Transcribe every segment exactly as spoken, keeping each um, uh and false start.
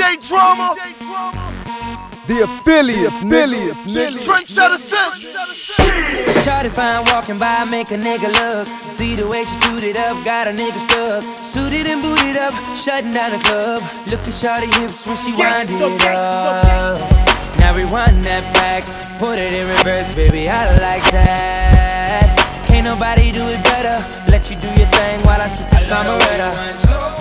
Drama, the affiliate, affiliate, nigga. Trendsetter Sense. Shawty fine walking by, make a nigga look. See the way she tooted up, got a nigga stuck. Suited and booted up, shutting down the club. Look at Shawty hips when she wind it up. Now rewind that back, put it in reverse, baby, I like that. Can't nobody do it better. Let you do your thing while I sit the summeretta.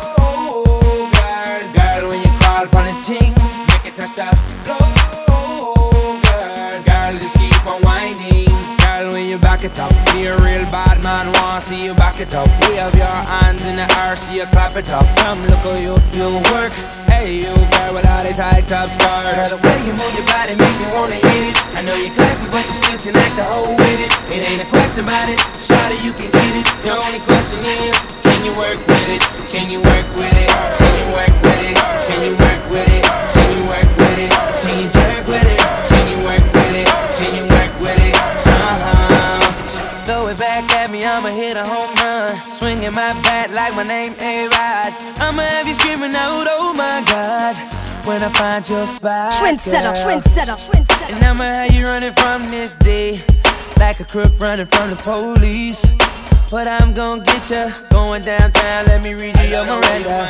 Girl, when you call upon the ting, make it touch that flow, girl. Girl, just keep on whining. Girl, when you back it up, be a real bad man, wanna see you back it up. We have your hands in the air, see you clap it up. Come look how you, you work. Hey, you girl with all the tight top scars. The way you move your body make me wanna hit it. I know you're classy, but you still can act the whole with it. It ain't a question about it, shawty, you can get it. The only question is, can you work with it? Can you work with it? Can you work with it? Can you work with it? Can you work with it? Can you jerk with it? Can you work with it? Can you work with it? Uh-huh. Throw it back at me, I'ma hit a home run. Swinging my bat like my name A-Rod. I'ma have you screaming out, oh my God, when I find your spot, Trendsetter, girl. trendsetter, trendsetter. And I'ma have you running from this day, like a crook running from the police. But I'm gon' get ya, going downtown, let me read you your Miranda.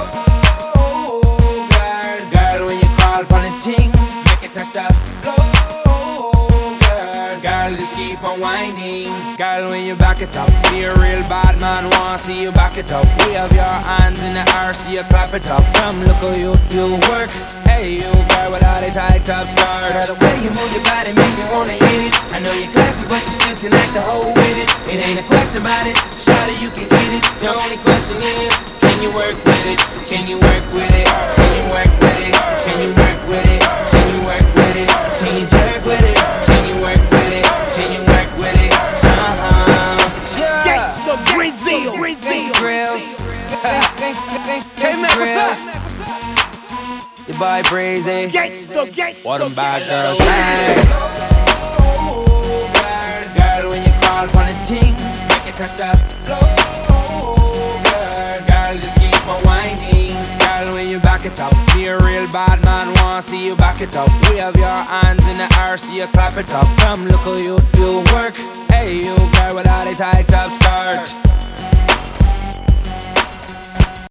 Girl, when you call upon the ting, make it touch that flow, girl. Girl, just keep on whining. Girl, when you back it up, be a real bad man, wanna see you back it up. We have your hands in the air, see you clap it up. Come look how you, you work. Hey, you girl with all the tight top scars. The way you move your body make me wanna hit it. I know you're classy, but you still can act the whole with it. It ain't a question about it, shawty, you can get it. The only question is, can you work with it? Can you work with it? Can you work with it? Can you work with it? Can you work with it? Can you jerk with it? Can you work with it? Can you work with it? Uh-huh. Yeah. Gangsta Brazil, Brazil. Grills. Hey man, what's up? Your boy Brazy. Gangsta, gangsta. What them bad girls say? Girl, when you call upon the ting, make it touch that flow, girl. Girl, just keep on whining. Girl, when you back it up, be a real bad man, wanna see you back it up. We have your hands in the air, see you clap it up. Come look how you, you work. Hey, you girl with all the tight top skirt.